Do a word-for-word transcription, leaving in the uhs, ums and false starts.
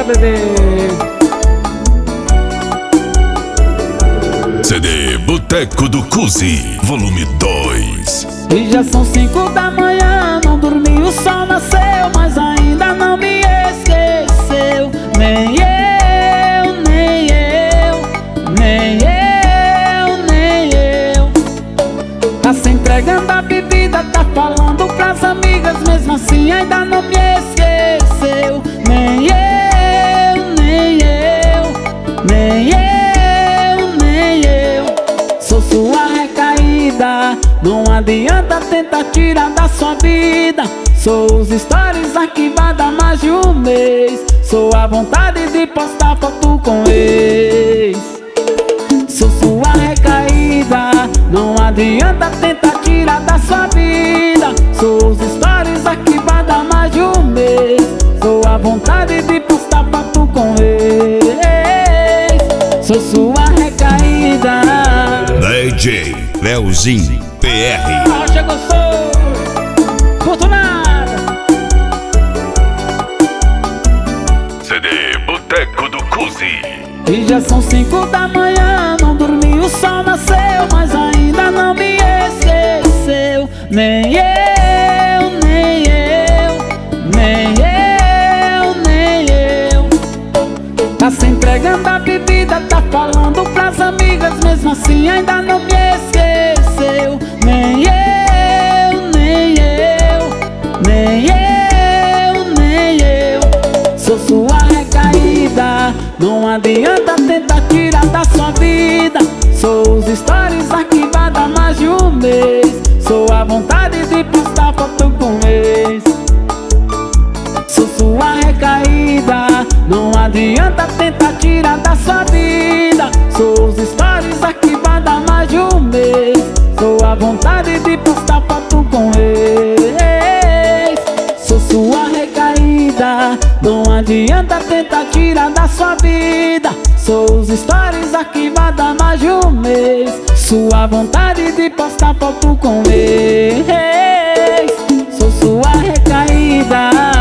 bebê. C D Boteco do Cusi, volume dois. E já são cinco da manhã, não dormi, o sol nasceu, mas ainda não me esqueceu. Nem eu, nem eu, nem eu, nem eu. Tá se entregando a bebida, tá falando pras amigas, mesmo assim ainda não me esqueceu. Nem eu, nem eu, nem eu, nem eu. Sou sua recaída, não adianta tentar tirar da sua vida. Sou os stories arquivados há mais de um mês. Sou a vontade de postar foto com ex. Sou sua recaída, não adianta tentar tirar da sua vida. Sou os stories arquivados há mais de um mês. Sou a vontade de postar foto com ex. Sou sua recaída. D J Leozinho P R. Ah, chegou, sou Fortunada. C D Boteco do Cusi. E já são cinco da manhã, não dormi, o sol nasceu, mas ainda não me esqueceu. Nem eu, nem eu, nem eu, nem eu. Tá se entregando a bebida, tá falando pras amigas, mesmo assim ainda não me esqueceu. Nem eu, nem eu, nem eu, nem eu. Sou sua recaída, não adianta tentar tirar da sua vida. Sou os stories arquivados há mais de um mês. Sou a vontade de postar foto com ex. Sou sua recaída, não adianta tentar tirar da sua vida. Sou os stories arquivados há mais de um mês. Sou a vontade de postar foto com ex. Sou sua recaída, não adianta tentar tirar da sua vida. Sou os stories arquivados há mais de um mês. Sua vontade de postar foto com ex. Sou sua recaída.